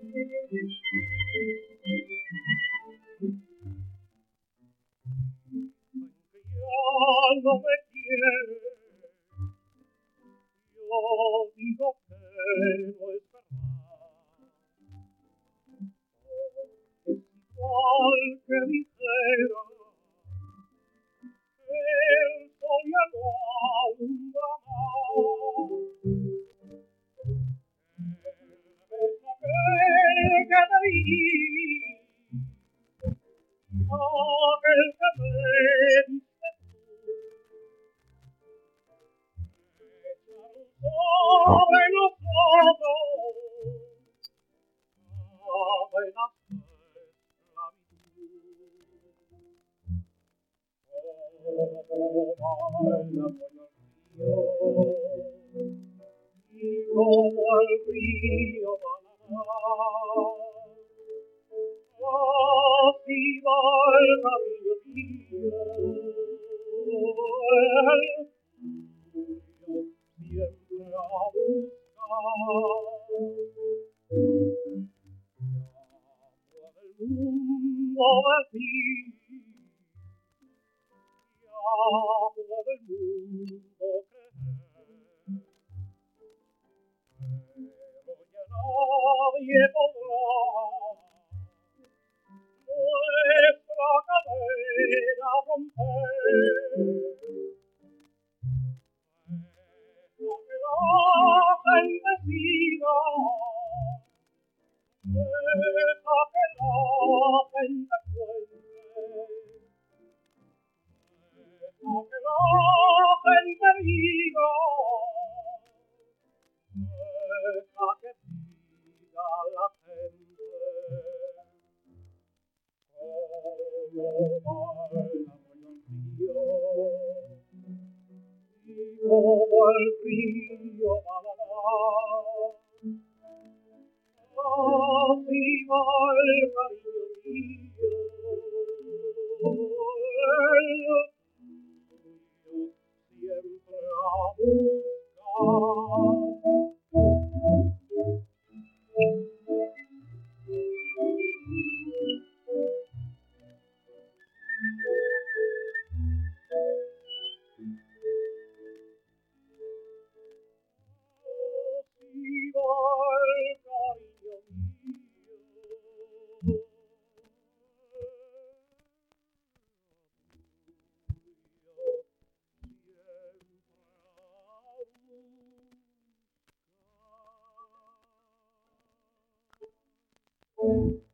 Ya no me quiere, yo digo que no es verdad. Es igual que dijera que el sol ya no alumbra más. El beso que te di, aquel que me diste sobre nosotros cadenas de esclavitud. Como baila con el río y como el río va a nadar, así va el cariño mío, el tuyo siempre a buscar. Ya puede el mundo decir, ya puede el mundo creer, pero ya nadie podrá nuestra cadena romper. Deja que la gente siga, deja que la gente cuente, deja que la gente diga, deja que diga la gente. Como baila con el río y como el río va a nadar, así va el cariño mío, el tuyo siempre a buscar.